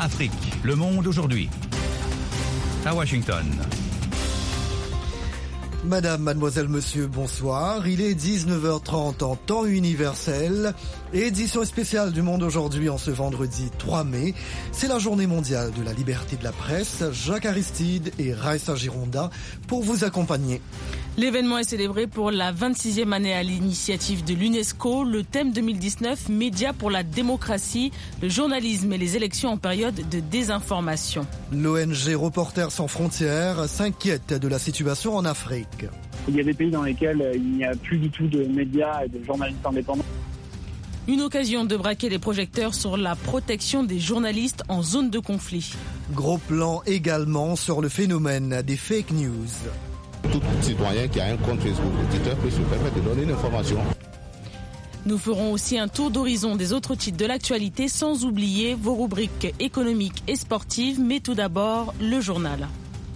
Afrique, le monde aujourd'hui. À Washington. Madame, mademoiselle, monsieur, bonsoir. Il est 19h30 en temps universel. Édition spéciale du Monde aujourd'hui en ce vendredi 3 mai. C'est la journée mondiale de la liberté de la presse. Jacques Aristide et Raissa Gironda pour vous accompagner. L'événement est célébré pour la 26e année à l'initiative de l'UNESCO. Le thème 2019, médias pour la démocratie, le journalisme et les élections en période de désinformation. L'ONG Reporters sans frontières s'inquiète de la situation en Afrique. Il y a des pays dans lesquels il n'y a plus du tout de médias et de journalistes indépendants. Une occasion de braquer les projecteurs sur la protection des journalistes en zone de conflit. Gros plan également sur le phénomène des fake news. Tout citoyen qui a un compte Facebook ou Twitter peut se permettre de donner une information. Nous ferons aussi un tour d'horizon des autres titres de l'actualité, sans oublier vos rubriques économiques et sportives. Mais tout d'abord, le journal.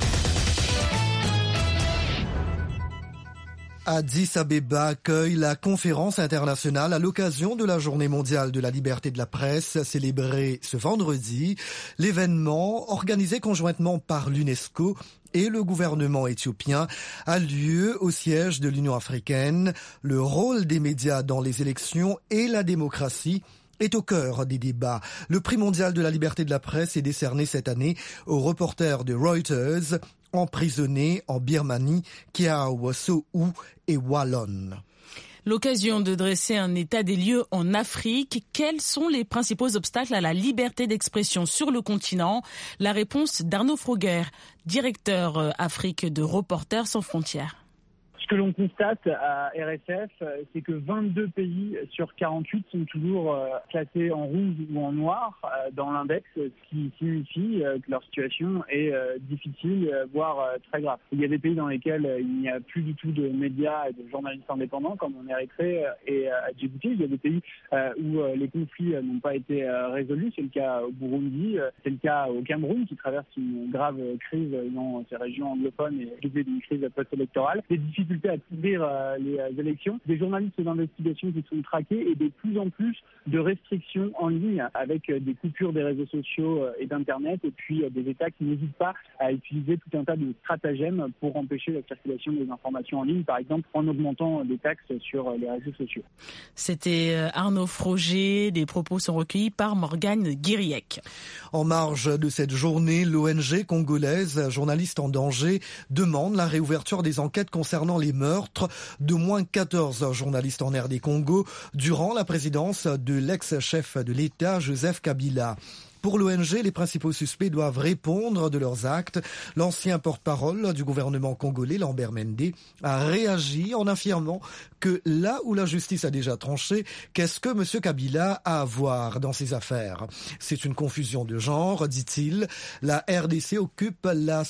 Addis Abeba accueille la conférence internationale à l'occasion de la Journée mondiale de la liberté de la presse célébrée ce vendredi. L'événement, organisé conjointement par l'UNESCO et le gouvernement éthiopien, a lieu au siège de l'Union africaine. Le rôle des médias dans les élections et la démocratie est au cœur des débats. Le prix mondial de la liberté de la presse est décerné cette année aux reporters de Reuters emprisonnés en Birmanie, Kyaw Soe et Wallon. L'occasion de dresser un état des lieux en Afrique. Quels sont les principaux obstacles à la liberté d'expression sur le continent? La réponse d'Arnaud Froger, directeur Afrique de Reporters sans frontières. Ce que l'on constate à RSF, c'est que 22 pays sur 48 sont toujours classés en rouge ou en noir dans l'index, ce qui signifie que leur situation est difficile, voire très grave. Il y a des pays dans lesquels il n'y a plus du tout de médias et de journalistes indépendants, comme en Érythrée et à Djibouti. Il y a des pays où les conflits n'ont pas été résolus. C'est le cas au Burundi, c'est le cas au Cameroun, qui traverse une grave crise dans ces régions anglophones et doublée d'une crise post-électorale. Des difficultés à couvrir les élections, des journalistes d'investigation qui sont traqués et de plus en plus de restrictions en ligne avec des coupures des réseaux sociaux et d'Internet, et puis des États qui n'hésitent pas à utiliser tout un tas de stratagèmes pour empêcher la circulation des informations en ligne, par exemple en augmentant des taxes sur les réseaux sociaux. C'était Arnaud Froger, des propos sont recueillis par Morgane Guiriec. En marge de cette journée, l'ONG congolaise Journalistes en danger demande la réouverture des enquêtes concernant les meurtres de moins 14 journalistes en RD Congo durant la présidence de l'ex-chef de l'État, Joseph Kabila. Pour l'ONG, les principaux suspects doivent répondre de leurs actes. L'ancien porte-parole du gouvernement congolais, Lambert Mende, a réagi en affirmant que là où la justice a déjà tranché, qu'est-ce que M. Kabila a à voir dans ces affaires? C'est une confusion de genre, dit-il. La RDC occupe la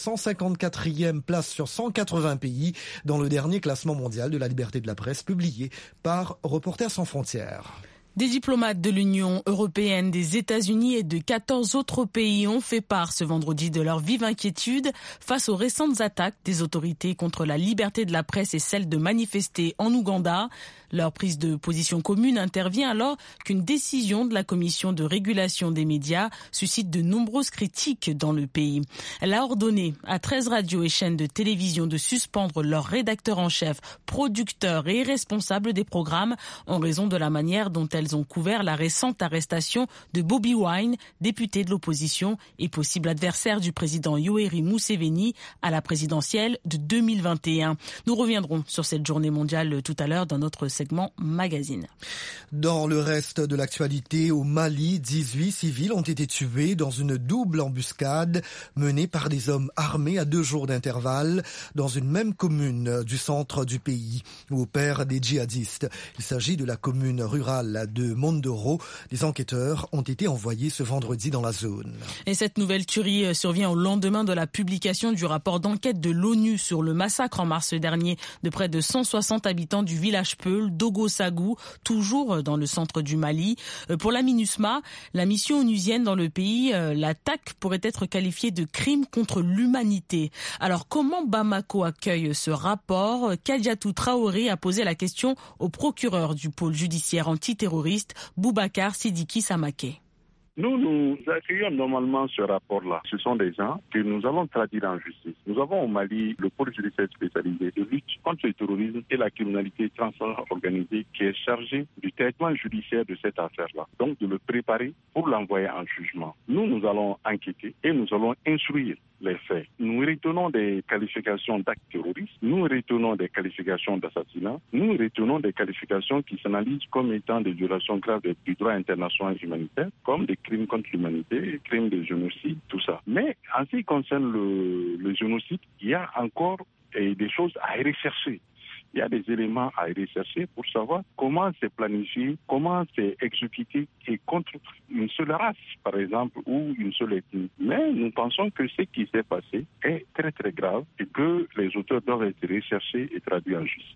154e place sur 180 pays dans le dernier classement mondial de la liberté de la presse publié par Reporters sans frontières. Des diplomates de l'Union européenne, des États-Unis et de 14 autres pays ont fait part ce vendredi de leur vive inquiétude face aux récentes attaques des autorités contre la liberté de la presse et celle de manifester en Ouganda. Leur prise de position commune intervient alors qu'une décision de la Commission de régulation des médias suscite de nombreuses critiques dans le pays. Elle a ordonné à 13 radios et chaînes de télévision de suspendre leurs rédacteurs en chef, producteurs et responsables des programmes en raison de la manière dont elles ont couvert la récente arrestation de Bobi Wine, député de l'opposition et possible adversaire du président Yoweri Museveni à la présidentielle de 2021. Nous reviendrons sur cette journée mondiale tout à l'heure dans notre segment magazine. Dans le reste de l'actualité, au Mali, 18 civils ont été tués dans une double embuscade menée par des hommes armés à 2 jours d'intervalle dans une même commune du centre du pays où opèrent des djihadistes. Il s'agit de la commune rurale de Mondoro. Des enquêteurs ont été envoyés ce vendredi dans la zone. Et cette nouvelle tuerie survient au lendemain de la publication du rapport d'enquête de l'ONU sur le massacre en mars dernier de près de 160 habitants du village Peul, Dogo Sagou, toujours dans le centre du Mali. Pour la MINUSMA, la mission onusienne dans le pays, l'attaque pourrait être qualifiée de crime contre l'humanité. Alors comment Bamako accueille ce rapport? Kadiatou Traoré a posé la question au procureur du pôle judiciaire antiterroriste, Boubacar Sidiki Samaké. Nous accueillons normalement ce rapport-là. Ce sont des gens que nous allons traduire en justice. Nous avons au Mali le pôle judiciaire spécialisé de lutte contre le terrorisme et la criminalité transorganisée qui est chargé du traitement judiciaire de cette affaire-là. Donc de le préparer pour l'envoyer en jugement. Nous allons enquêter et nous allons instruire les faits. Nous retenons des qualifications d'actes terroristes, nous retenons des qualifications d'assassinat, nous retenons des qualifications qui s'analysent comme étant des violations graves du droit international humanitaire, comme des crimes contre l'humanité, crimes de génocide, tout ça. Mais en ce qui concerne le génocide, il y a encore des choses à rechercher. Il y a des éléments à rechercher pour savoir comment c'est planifié, comment c'est exécuté et contre une seule race, par exemple, ou une seule ethnie. Mais nous pensons que ce qui s'est passé est très très grave et que les auteurs doivent être recherchés et traduits en justice.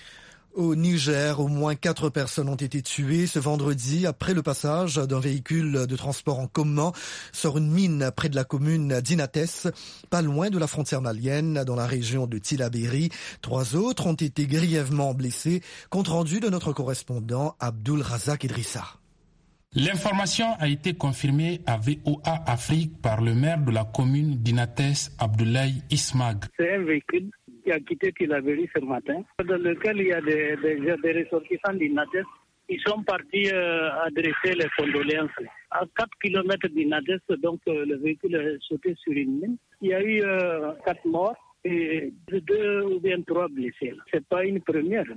Au Niger, au moins 4 personnes ont été tuées ce vendredi après le passage d'un véhicule de transport en commun sur une mine près de la commune d'Inates, pas loin de la frontière malienne, dans la région de Tillabéri. 3 autres ont été grièvement blessés. Compte rendu de notre correspondant Abdul Razak Idrissa. L'information a été confirmée à VOA Afrique par le maire de la commune d'Inates, Abdoulaye Ismag. C'est un véhicule qui a quitté Tillabéri ce matin, dans lequel il y a des ressortissants d'Inates. Ils sont partis adresser les condoléances. À 4 km d'Inates, donc le véhicule est sauté sur une mine. Il y a eu 4 morts et 2 ou bien 3 blessés. C'est pas une première.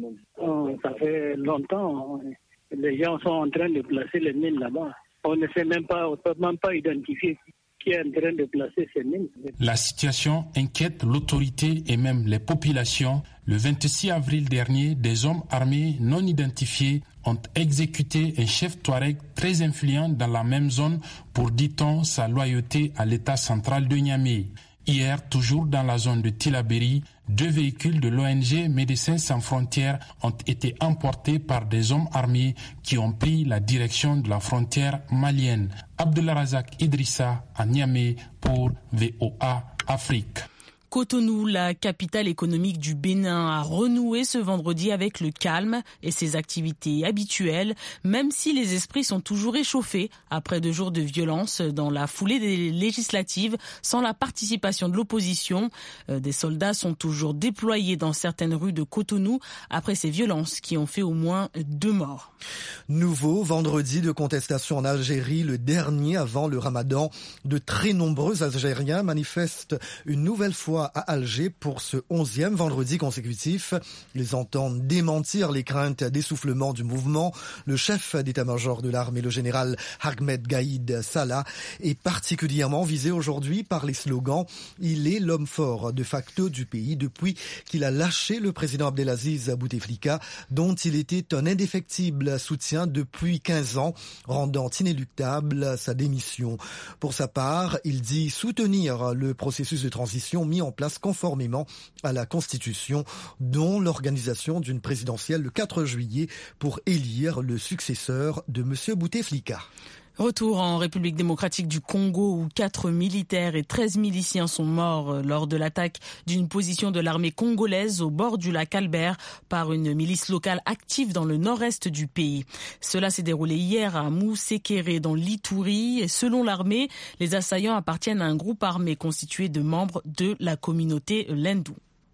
Ça fait longtemps. Les gens sont en train de placer les mines là-bas. On ne sait même pas, on ne peut même pas identifier qui est en train de placer ces mines. La situation inquiète l'autorité et même les populations. Le 26 avril dernier, des hommes armés non identifiés ont exécuté un chef touareg très influent dans la même zone pour, dit-on, sa loyauté à l'État central de Niamey. Hier, toujours dans la zone de Tillabéri, 2 véhicules de l'ONG Médecins sans frontières ont été emportés par des hommes armés qui ont pris la direction de la frontière malienne. Abdullah Razak Idrissa à Niamey pour VOA Afrique. Cotonou, la capitale économique du Bénin, a renoué ce vendredi avec le calme et ses activités habituelles, même si les esprits sont toujours échauffés après 2 jours de violence dans la foulée des législatives sans la participation de l'opposition. Des soldats sont toujours déployés dans certaines rues de Cotonou après ces violences qui ont fait au moins 2 morts. Nouveau vendredi de contestation en Algérie, le dernier avant le Ramadan. De très nombreux Algériens manifestent une nouvelle fois à Alger pour ce 11e vendredi consécutif. Ils entendent démentir les craintes d'essoufflement du mouvement. Le chef d'état-major de l'armée, le général Ahmed Gaïd Salah, est particulièrement visé aujourd'hui par les slogans « Il est l'homme fort de facto du pays depuis qu'il a lâché le président Abdelaziz Bouteflika, dont il était un indéfectible soutien depuis 15 ans, rendant inéluctable sa démission. » Pour sa part, il dit soutenir le processus de transition mis en place conformément à la Constitution, dont l'organisation d'une présidentielle le 4 juillet pour élire le successeur de M. Bouteflika. Retour en République démocratique du Congo où 4 militaires et 13 miliciens sont morts lors de l'attaque d'une position de l'armée congolaise au bord du lac Albert par une milice locale active dans le nord-est du pays. Cela s'est déroulé hier à Mousekéré dans l'Ituri et selon l'armée, les assaillants appartiennent à un groupe armé constitué de membres de la communauté Lendu.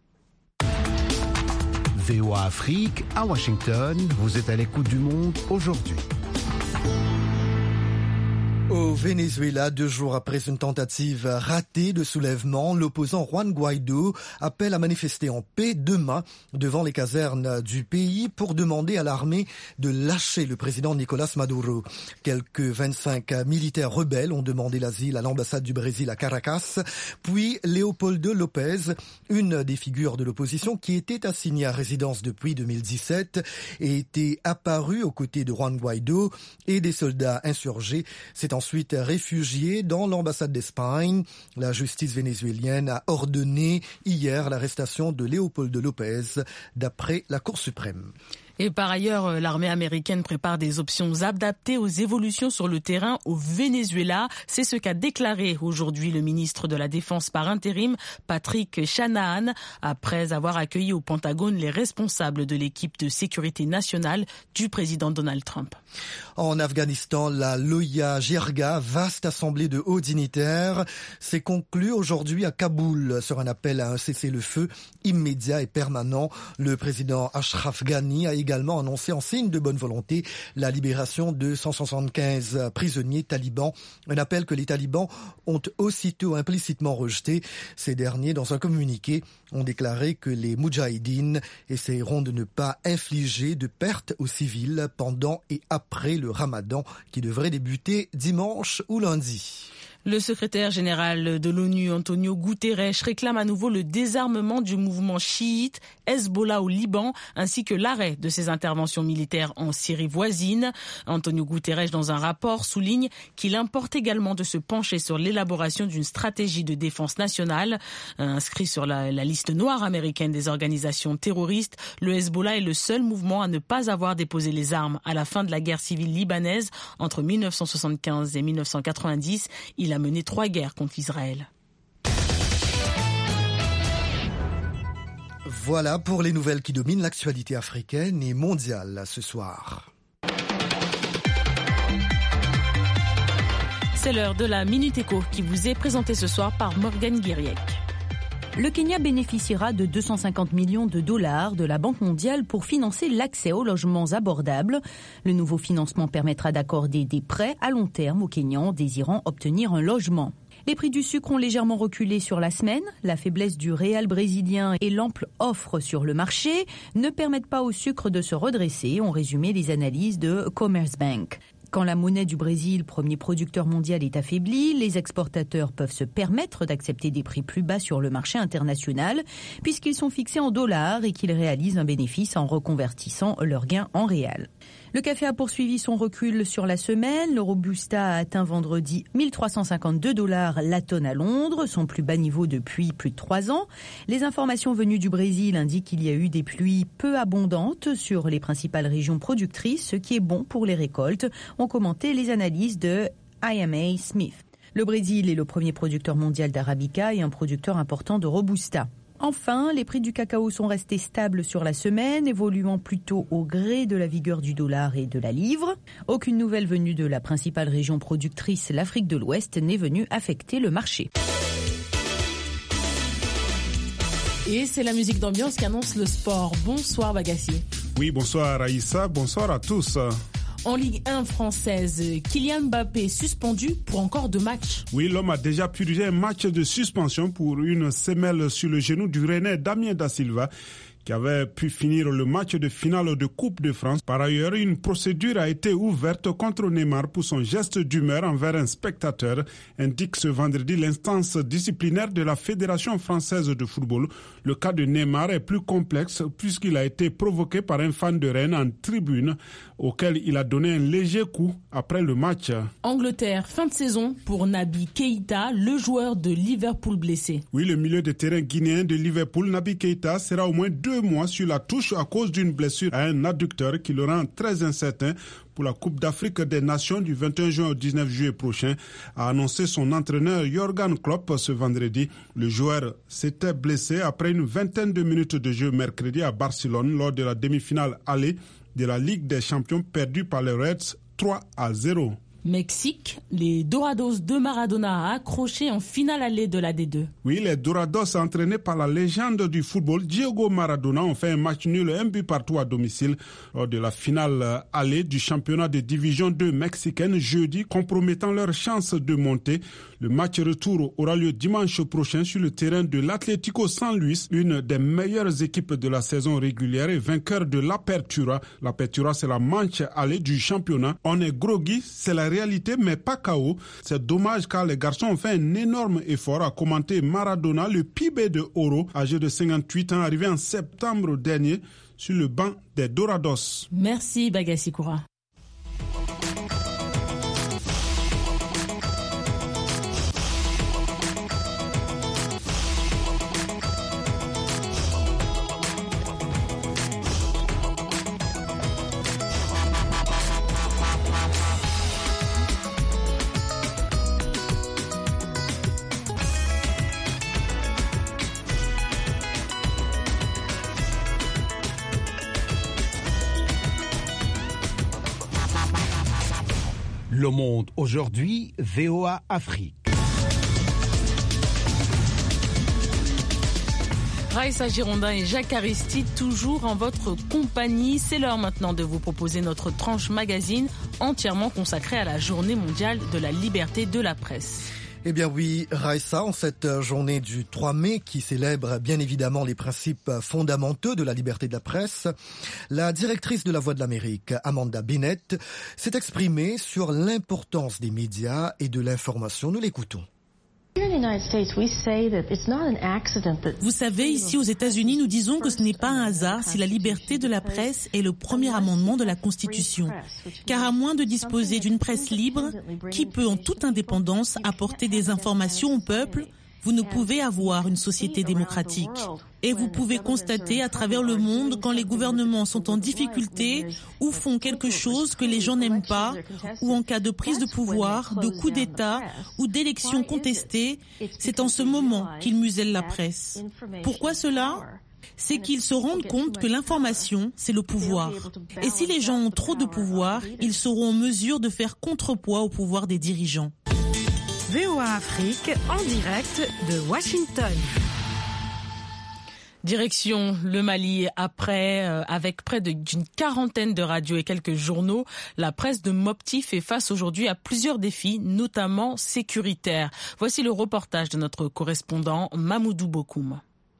VOA Afrique à Washington, vous êtes à l'écoute du monde aujourd'hui. Au Venezuela, 2 jours après une tentative ratée de soulèvement, l'opposant Juan Guaidó appelle à manifester en paix demain devant les casernes du pays pour demander à l'armée de lâcher le président Nicolás Maduro. Quelques 25 militaires rebelles ont demandé l'asile à l'ambassade du Brésil à Caracas, puis Leopoldo López, une des figures de l'opposition qui était assignée à résidence depuis 2017 et était apparu aux côtés de Juan Guaidó et des soldats insurgés. C'est ensuite réfugié dans l'ambassade d'Espagne. La justice vénézuélienne a ordonné hier l'arrestation de Leopoldo López d'après la Cour suprême. Et par ailleurs, l'armée américaine prépare des options adaptées aux évolutions sur le terrain au Venezuela. C'est ce qu'a déclaré aujourd'hui le ministre de la Défense par intérim, Patrick Shanahan, après avoir accueilli au Pentagone les responsables de l'équipe de sécurité nationale du président Donald Trump. En Afghanistan, la Loya Jirga, vaste assemblée de hauts dignitaires, s'est conclue aujourd'hui à Kaboul sur un appel à un cessez-le-feu immédiat et permanent. Le président Ashraf Ghani a également annoncé en signe de bonne volonté la libération de 175 prisonniers talibans, un appel que les talibans ont aussitôt implicitement rejeté. Ces derniers, dans un communiqué, ont déclaré que les Moudjahidines essaieront de ne pas infliger de pertes aux civils pendant et après le Ramadan qui devrait débuter dimanche ou lundi. Le secrétaire général de l'ONU, Antonio Guterres, réclame à nouveau le désarmement du mouvement chiite Hezbollah au Liban, ainsi que l'arrêt de ses interventions militaires en Syrie voisine. Antonio Guterres, dans un rapport, souligne qu'il importe également de se pencher sur l'élaboration d'une stratégie de défense nationale. Inscrit sur la liste noire américaine des organisations terroristes, le Hezbollah est le seul mouvement à ne pas avoir déposé les armes à la fin de la guerre civile libanaise entre 1975 et 1990. Il a mené 3 guerres contre Israël. Voilà pour les nouvelles qui dominent l'actualité africaine et mondiale ce soir. C'est l'heure de la Minute Éco qui vous est présentée ce soir par Morgane Guiriec. Le Kenya bénéficiera de 250 millions de dollars de la Banque mondiale pour financer l'accès aux logements abordables. Le nouveau financement permettra d'accorder des prêts à long terme aux Kenyans désirant obtenir un logement. Les prix du sucre ont légèrement reculé sur la semaine. La faiblesse du réal brésilien et l'ample offre sur le marché ne permettent pas au sucre de se redresser, ont résumé les analyses de Commerce Bank. Quand la monnaie du Brésil, premier producteur mondial, est affaiblie, les exportateurs peuvent se permettre d'accepter des prix plus bas sur le marché international puisqu'ils sont fixés en dollars et qu'ils réalisent un bénéfice en reconvertissant leurs gains en réal. Le café a poursuivi son recul sur la semaine. Le Robusta a atteint vendredi 1352 $ la tonne à Londres, son plus bas niveau depuis plus de 3 ans. Les informations venues du Brésil indiquent qu'il y a eu des pluies peu abondantes sur les principales régions productrices, ce qui est bon pour les récoltes, ont commenté les analyses de IMA Smith. Le Brésil est le premier producteur mondial d'Arabica et un producteur important de Robusta. Enfin, les prix du cacao sont restés stables sur la semaine, évoluant plutôt au gré de la vigueur du dollar et de la livre. Aucune nouvelle venue de la principale région productrice, l'Afrique de l'Ouest, n'est venue affecter le marché. Et c'est la musique d'ambiance qui annonce le sport. Bonsoir Bagassi. Oui, bonsoir Aïssa, bonsoir à tous. En Ligue 1 française, Kylian Mbappé suspendu pour encore 2 matchs. Oui, l'homme a déjà purgé un match de suspension pour une semelle sur le genou du Rennais Damien Da Silva, qui avait pu finir le match de finale de Coupe de France. Par ailleurs, une procédure a été ouverte contre Neymar pour son geste d'humeur envers un spectateur, indique ce vendredi l'instance disciplinaire de la Fédération française de football. Le cas de Neymar est plus complexe puisqu'il a été provoqué par un fan de Rennes en tribune auquel il a donné un léger coup après le match. Angleterre, fin de saison pour Naby Keïta, le joueur de Liverpool blessé. Oui, le milieu de terrain guinéen de Liverpool, Naby Keïta, sera au moins 2 mois sur la touche à cause d'une blessure à un adducteur qui le rend très incertain pour la Coupe d'Afrique des Nations du 21 juin au 19 juillet prochain, a annoncé son entraîneur Jürgen Klopp ce vendredi. Le joueur s'était blessé après une vingtaine de minutes de jeu mercredi à Barcelone lors de la demi-finale aller de la Ligue des Champions perdue par les Reds 3-0. Mexique, les Dorados de Maradona a accroché en finale allée de la D2. Oui, les Dorados, entraînés par la légende du football Diego Maradona, ont fait un match nul 1-1 à domicile lors de la finale allée du championnat de division 2 mexicaine jeudi, compromettant leur chance de monter. Le match retour aura lieu dimanche prochain sur le terrain de l'Atlético San Luis, une des meilleures équipes de la saison régulière et vainqueur de l'Apertura. L'Apertura, c'est la manche allée du championnat. On est groggy, c'est la réalité, mais pas KO. C'est dommage car les garçons ont fait un énorme effort, à commenter Maradona, le PIB de Oro, âgé de 58 ans, arrivé en septembre dernier sur le banc des Dorados. Merci Bagassi Koura. Le Monde aujourd'hui, VOA Afrique. Raïssa Girondin et Jacques Aristide, toujours en votre compagnie. C'est l'heure maintenant de vous proposer notre tranche magazine entièrement consacrée à la journée mondiale de la liberté de la presse. Eh bien oui, Raïssa, en cette journée du 3 mai qui célèbre bien évidemment les principes fondamentaux de la liberté de la presse, la directrice de La Voix de l'Amérique, Amanda Bennett, s'est exprimée sur l'importance des médias et de l'information. Nous l'écoutons. Vous savez, ici aux États-Unis, nous disons que ce n'est pas un hasard si la liberté de la presse est le premier amendement de la Constitution. Car à moins de disposer d'une presse libre, qui peut en toute indépendance apporter des informations au peuple, vous ne pouvez avoir une société démocratique. Et vous pouvez constater à travers le monde quand les gouvernements sont en difficulté ou font quelque chose que les gens n'aiment pas, ou en cas de prise de pouvoir, de coup d'État ou d'élections contestées, c'est en ce moment qu'ils musellent la presse. Pourquoi cela ? C'est qu'ils se rendent compte que l'information, c'est le pouvoir. Et si les gens ont trop de pouvoir, ils seront en mesure de faire contrepoids au pouvoir des dirigeants. VOA Afrique, en direct de Washington. Direction le Mali, avec près d'une quarantaine de radios et quelques journaux, la presse de Mopti fait face aujourd'hui à plusieurs défis, notamment sécuritaires. Voici le reportage de notre correspondant Mamoudou Bokoum.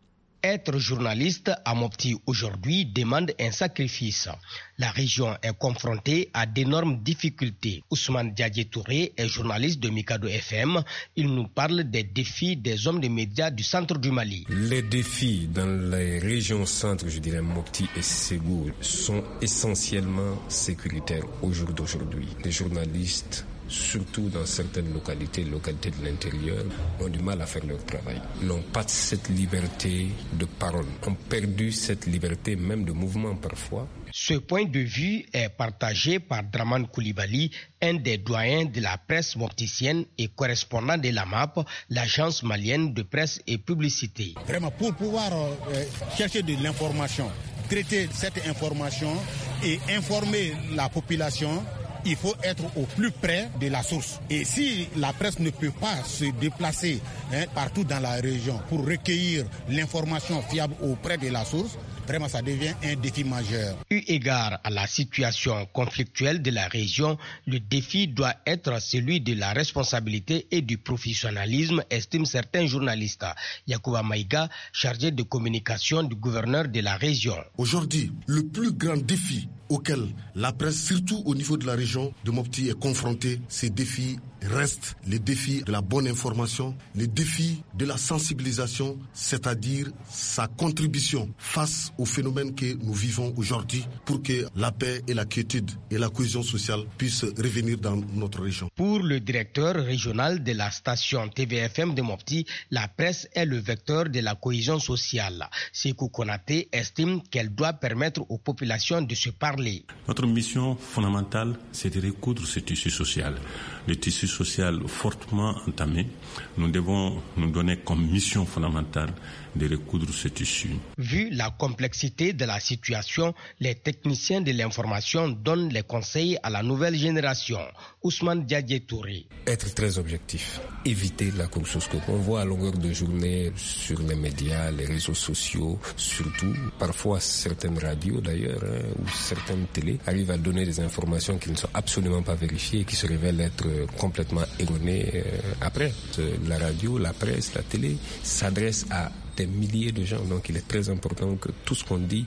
Être journaliste à Mopti aujourd'hui demande un sacrifice. La région est confrontée à d'énormes difficultés. Ousmane Diadje Touré est journaliste de Mikado FM. Il nous parle des défis des hommes de médias du centre du Mali. Les défis dans les régions centres, je dirais Mopti et Ségou, sont essentiellement sécuritaires au jour d'aujourd'hui. Les journalistes, surtout dans certaines localités de l'intérieur, ont du mal à faire leur travail. Ils n'ont pas cette liberté de parole, ont perdu cette liberté même de mouvement parfois. Ce point de vue est partagé par Draman Koulibaly, un des doyens de la presse mopticienne et correspondant de la MAP, l'agence malienne de presse et publicité. Vraiment, pour pouvoir chercher de l'information, traiter cette information et informer la population, il faut être au plus près de la source. Et si la presse ne peut pas se déplacer partout dans la région pour recueillir l'information fiable auprès de la source, vraiment ça devient un défi majeur. Eu égard à la situation conflictuelle de la région, le défi doit être celui de la responsabilité et du professionnalisme, estiment certains journalistes. Yacouba Maïga, chargé de communication du gouverneur de la région. Aujourd'hui, le plus grand défi auquel la presse, surtout au niveau de la région de Mopti, est confrontée, ces défis restent les défis de la bonne information, les défis de la sensibilisation, c'est-à-dire sa contribution face aux phénomènes que nous vivons aujourd'hui pour que la paix et la quiétude et la cohésion sociale puissent revenir dans notre région. Pour le directeur régional de la station TVFM de Mopti, la presse est le vecteur de la cohésion sociale. Sékou Konaté estime qu'elle doit permettre aux populations de se parler. Notre mission fondamentale, c'est de recoudre ce tissu social. Le tissu social fortement entamé, nous devons nous donner comme mission fondamentale de recoudre ce tissu. Vu la complexité de la situation, les techniciens de l'information donnent les conseils à la nouvelle génération. Ousmane Diadje Touré. Être très objectif, éviter la course au scope. On voit à longueur de journée sur les médias, les réseaux sociaux, surtout, parfois certaines radios d'ailleurs, ou certaines télés, arrivent à donner des informations qui ne sont absolument pas vérifiées et qui se révèlent être complètement erronées après. La radio, la presse, la télé s'adressent à des milliers de gens, donc il est très important que tout ce qu'on dit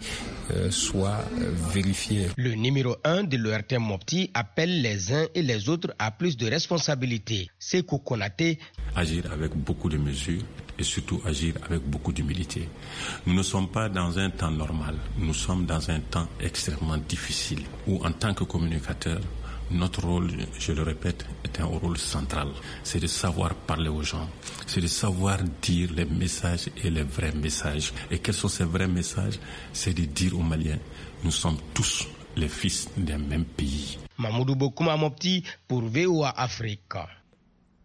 soit vérifié. Le numéro 1 de l'ORTM Mopti appelle les uns et les autres à plus de responsabilités. Sékou Konaté. Agir avec beaucoup de mesures et surtout agir avec beaucoup d'humilité. Nous ne sommes pas dans un temps normal, nous sommes dans un temps extrêmement difficile où en tant que communicateur, notre rôle, je le répète, est un rôle central. C'est de savoir parler aux gens. C'est de savoir dire les messages et les vrais messages. Et quels sont ces vrais messages? C'est de dire aux Maliens, nous sommes tous les fils d'un même pays. Mamoudou Bokoum Mopti pour VOA Afrique.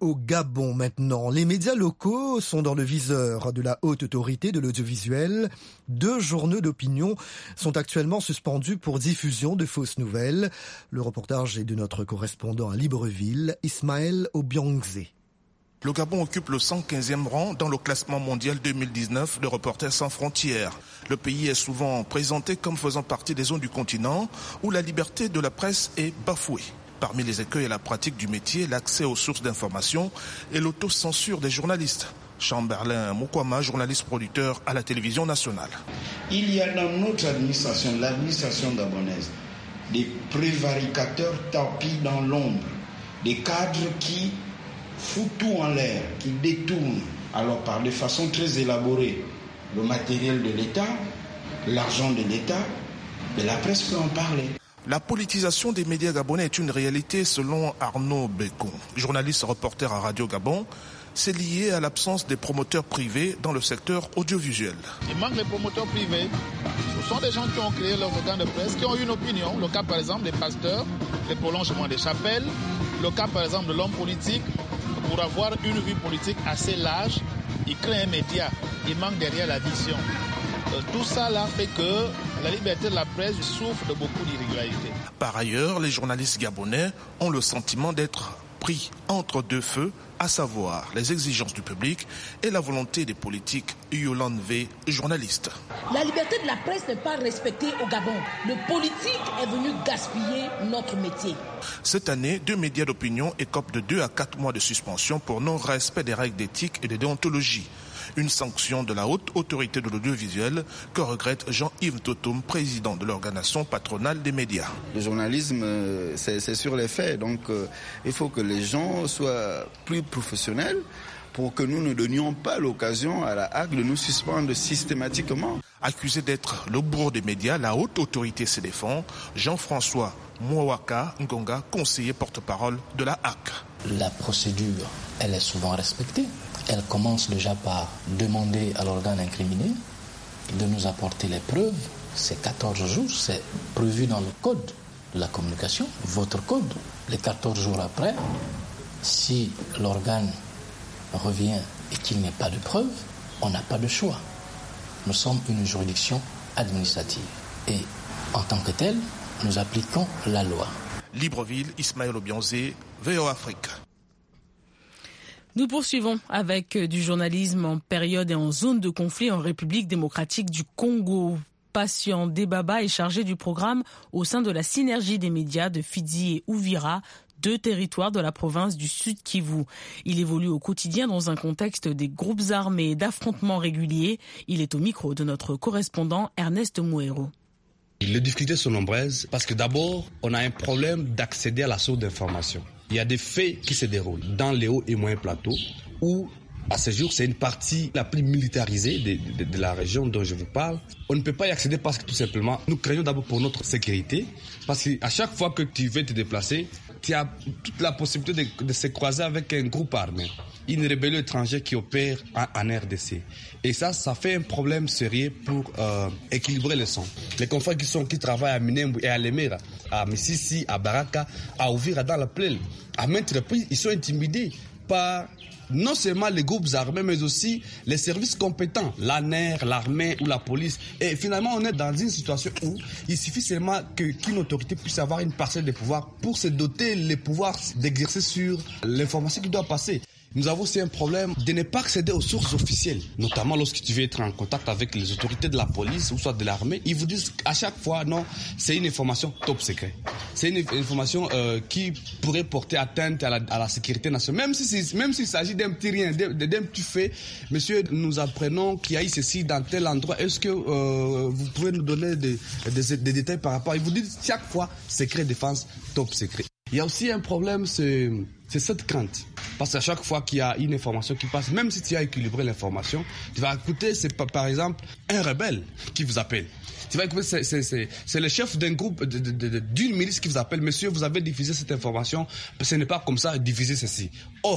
Au Gabon maintenant, les médias locaux sont dans le viseur de la haute autorité de l'audiovisuel. 2 journaux d'opinion sont actuellement suspendus pour diffusion de fausses nouvelles. Le reportage est de notre correspondant à Libreville, Ismaël Obiangze. Le Gabon occupe le 115e rang dans le classement mondial 2019 de Reporters sans frontières. Le pays est souvent présenté comme faisant partie des zones du continent où la liberté de la presse est bafouée. Parmi les écueils à la pratique du métier, l'accès aux sources d'information et l'autocensure des journalistes. Chamberlain Mukwama, journaliste producteur à la télévision nationale. Il y a dans notre administration, l'administration gabonaise, des prévaricateurs tapis dans l'ombre, des cadres qui foutent tout en l'air, qui détournent, alors par de façon très élaborée, le matériel de l'État, l'argent de l'État, de la presse peut en parler. La politisation des médias gabonais est une réalité selon Arnaud Bécon, journaliste reporter à Radio Gabon. C'est lié à l'absence des promoteurs privés dans le secteur audiovisuel. Il manque les promoteurs privés. Ce sont des gens qui ont créé leurs organes de presse, qui ont une opinion. Le cas par exemple des pasteurs, les prolongements des chapelles. Le cas par exemple de l'homme politique. Pour avoir une vue politique assez large, il crée un média. Il manque derrière la vision. Tout ça là fait que la liberté de la presse souffre de beaucoup d'irrégularités. Par ailleurs, les journalistes gabonais ont le sentiment d'être pris entre 2 feux, à savoir les exigences du public et la volonté des politiques. Yolande V, journaliste. La liberté de la presse n'est pas respectée au Gabon. Le politique est venu gaspiller notre métier. Cette année, 2 médias d'opinion écopent de 2 à 4 mois de suspension pour non-respect des règles d'éthique et de déontologie. Une sanction de la haute autorité de l'audiovisuel que regrette Jean-Yves Totum, président de l'organisation patronale des médias. Le journalisme, c'est sur les faits. Donc, il faut que les gens soient plus professionnels pour que nous ne donnions pas l'occasion à la HAC de nous suspendre systématiquement. Accusé d'être le bourreau des médias, la haute autorité se défend. Jean-François Mwawaka Ngonga, conseiller porte-parole de la HAC. La procédure, elle est souvent respectée. Elle commence déjà par demander à l'organe incriminé de nous apporter les preuves. C'est 14 jours, c'est prévu dans le code de la communication, votre code. Les 14 jours après, si l'organe revient et qu'il n'y a pas de preuves, on n'a pas de choix. Nous sommes une juridiction administrative et en tant que telle, nous appliquons la loi. Libreville, Ismaël Obiangze, VOA Afrique. Nous poursuivons avec du journalisme en période et en zone de conflit en République démocratique du Congo. Patient Debaba est chargé du programme au sein de la synergie des médias de Fizi et Uvira, 2 territoires de la province du Sud Kivu. Il évolue au quotidien dans un contexte des groupes armés et d'affrontements réguliers. Il est au micro de notre correspondant Ernest Mouero. Les difficultés sont nombreuses parce que d'abord, on a un problème d'accéder à la source d'information. Il y a des faits qui se déroulent dans les hauts et moyens plateaux où, à ce jour, c'est une partie la plus militarisée de la région dont je vous parle. On ne peut pas y accéder parce que tout simplement, nous craignons d'abord pour notre sécurité. Parce qu'à chaque fois que tu veux te déplacer, tu as toute la possibilité de se croiser avec un groupe armé, une rébellion étrangère qui opère en RDC. Et ça fait un problème sérieux pour équilibrer les sons. Les confrères qui travaillent à Minembwe et à Lemera, à Mississi, à Baraka, à Uvira, dans la plaine, à maintes reprises, ils sont intimidés par non seulement les groupes armés, mais aussi les services compétents, l'ANER, l'armée ou la police. Et finalement, on est dans une situation où il suffit seulement qu'une autorité puisse avoir une parcelle de pouvoir pour se doter les pouvoirs d'exercer sur l'information qui doit passer. Nous avons aussi un problème de ne pas accéder aux sources officielles, notamment lorsque tu veux être en contact avec les autorités de la police ou soit de l'armée. Ils vous disent à chaque fois, non, c'est une information top secret. C'est une information qui pourrait porter atteinte à la sécurité nationale. Même s'il s'agit d'un petit rien, d'un petit fait, monsieur, nous apprenons qu'il y a eu ceci dans tel endroit. Est-ce que vous pouvez nous donner des détails par rapport? Ils vous disent chaque fois, secret défense, top secret. Il y a aussi un problème, c'est cette crainte. Parce qu'à chaque fois qu'il y a une information qui passe, même si tu as équilibré l'information, tu vas écouter, par exemple, un rebelle qui vous appelle. Tu vas écouter, c'est le chef d'un groupe, d'une milice qui vous appelle. Monsieur, vous avez diffusé cette information, ce n'est pas comme ça, diffusez ceci. Oh,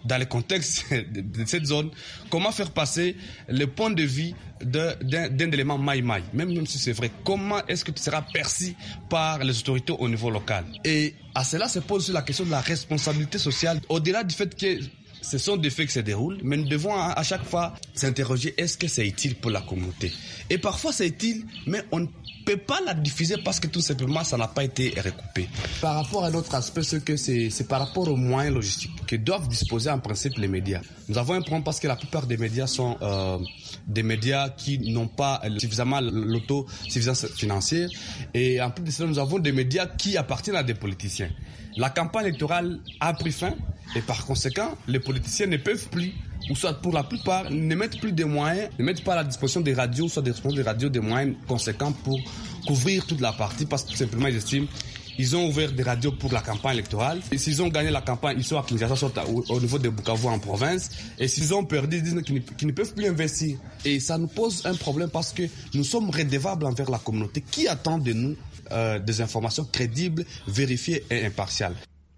dans le contexte de cette zone, comment faire passer le point de vue d'un élément maïmaï, même si c'est vrai, comment est-ce que tu seras perçu par les autorités au niveau local? Et à cela se pose la question de la responsabilité sociale, au-delà du fait que ce sont des faits qui se déroulent, mais nous devons à chaque fois s'interroger, est-ce que c'est utile pour la communauté? Et parfois c'est utile, mais on ne peut pas la diffuser parce que tout simplement ça n'a pas été recoupé. Par rapport à l'autre aspect, c'est par rapport aux moyens logistiques que doivent disposer en principe les médias. Nous avons un problème parce que la plupart des médias sont des médias qui n'ont pas suffisamment l'autosuffisance financière, et en plus de cela, nous avons des médias qui appartiennent à des politiciens. La campagne électorale a pris fin et par conséquent, les politiciens ne peuvent plus, ou soit pour la plupart, ne mettent plus de moyens, ne mettent pas à la disposition des radios, soit des radios, des moyens conséquents pour couvrir toute la partie, parce que tout simplement ils estiment ils ont ouvert des radios pour la campagne électorale. Et s'ils ont gagné la campagne, ils sont à Kinshasa, soit au niveau de Bukavu en province. Et s'ils ont perdu, ils disent qu'ils ne peuvent plus investir. Et ça nous pose un problème parce que nous sommes redevables envers la communauté qui attend de nous des informations crédibles, vérifiées et impartiales.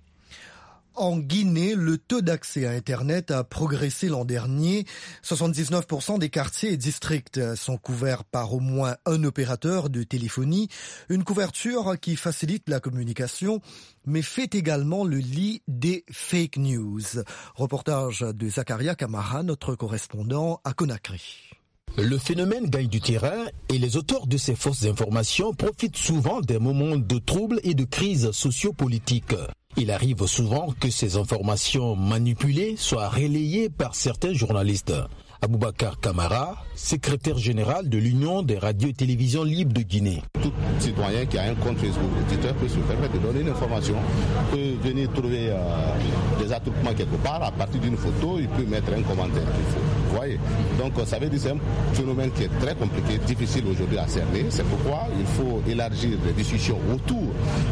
En Guinée, le taux d'accès à Internet a progressé l'an dernier. 79% des quartiers et districts sont couverts par au moins un opérateur de téléphonie. Une couverture qui facilite la communication, mais fait également le lit des fake news. Reportage de Zakaria Kamara, notre correspondant à Conakry. Le phénomène gagne du terrain et les auteurs de ces fausses informations profitent souvent des moments de troubles et de crises sociopolitiques. Il arrive souvent que ces informations manipulées soient relayées par certains journalistes. Aboubakar Kamara, secrétaire général de l'Union des radios et télévisions libres de Guinée. Tout citoyen qui a un compte Facebook Twitter peut se permettre de donner une information, peut venir trouver des attroupements quelque part, à partir d'une photo, il peut mettre un commentaire qu'il faut. Vous voyez? Donc ça veut dire que c'est un phénomène qui est très compliqué, difficile aujourd'hui à cerner. C'est pourquoi il faut élargir les discussions autour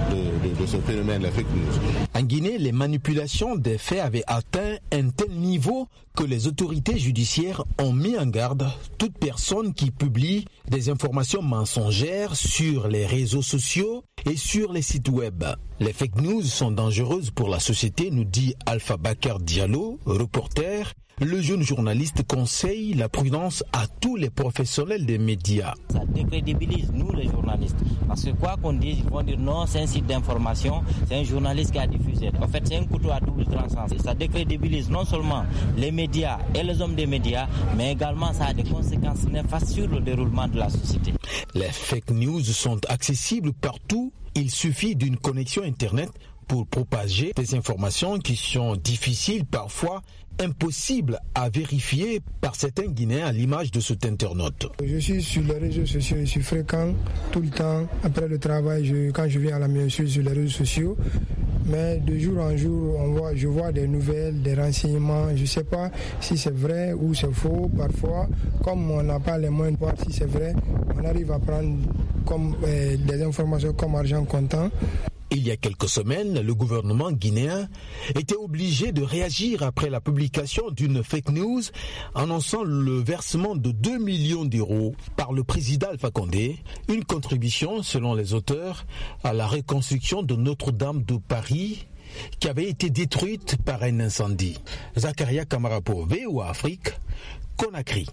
de ce phénomène, les fake news. En Guinée, les manipulations des faits avaient atteint un tel niveau que les autorités judiciaires ont mis en garde toute personne qui publie des informations mensongères sur les réseaux sociaux et sur les sites web. Les fake news sont dangereuses pour la société, nous dit Alpha Bakar Diallo, reporter. Le jeune journaliste conseille la prudence à tous les professionnels des médias. Ça décrédibilise nous les journalistes. Parce que quoi qu'on dise, ils vont dire non, c'est un site d'information, c'est un journaliste qui a diffusé. En fait, c'est un couteau à double tranchant. Ça décrédibilise non seulement les médias et les hommes des médias, mais également ça a des conséquences néfastes sur le déroulement de la société. Les fake news sont accessibles partout. Il suffit d'une connexion Internet pour propager des informations qui sont difficiles, parfois impossibles à vérifier par certains Guinéens à l'image de cet internaute. Je suis sur les réseaux sociaux, je suis fréquent tout le temps. Après le travail, quand je viens à la maison, je suis sur les réseaux sociaux. Mais de jour en jour, je vois des nouvelles, des renseignements. Je ne sais pas si c'est vrai ou c'est faux. Parfois, comme on n'a pas les moyens de voir si c'est vrai, on arrive à prendre des informations comme argent comptant. Il y a quelques semaines, le gouvernement guinéen était obligé de réagir après la publication d'une fake news annonçant le versement de 2 millions d'euros par le président Alpha Condé, une contribution, selon les auteurs, à la reconstruction de Notre-Dame de Paris qui avait été détruite par un incendie. Zakaria Kamara pour VOA Afrique, Conakry.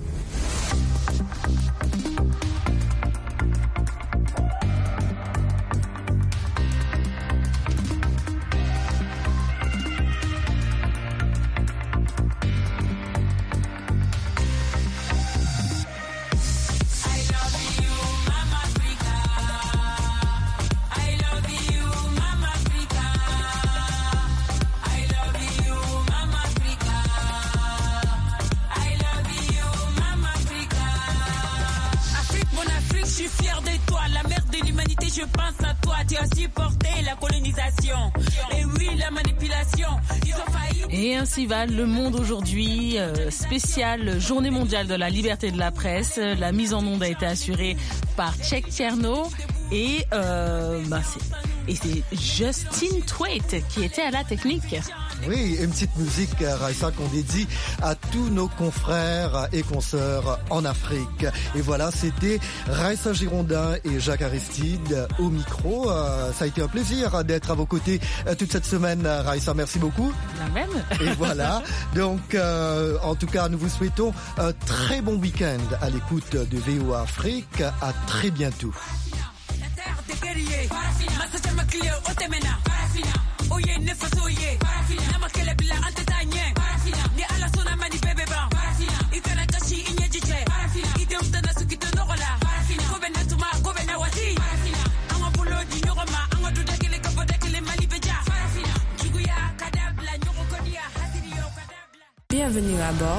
Je pense à toi, tu as supporté la colonisation. Et oui, la manipulation, ils ont failli. Et ainsi va le monde aujourd'hui, spéciale journée mondiale de la liberté de la presse. La mise en onde a été assurée par Tchèque Tcherno et c'est Justin Twait qui était à la technique. Oui, une petite musique, Raissa, qu'on dédie à tous nos confrères et consoeurs en Afrique. Et voilà, c'était Raissa Girondin et Jacques Aristide au micro. Ça a été un plaisir d'être à vos côtés toute cette semaine, Raissa. Merci beaucoup. La même. Et voilà. Donc, en tout cas, nous vous souhaitons un très bon week-end à l'écoute de VOA Afrique. À très bientôt. Oye ne faso ye na makele bila antetanye ni ala sona mani bebe ba itara kashi inyejiche ide mtana sukito nogola ko bena tuma ko bena wati anga bulo di nyogoma anga dudakele kapodakele mali beja kiguya kadabla nyogo kodia hasiri yo kadabla. Bienvenue à bord